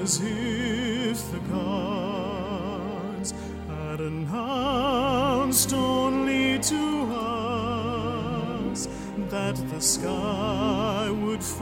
as if the gods had announced only to us that the sky would fall.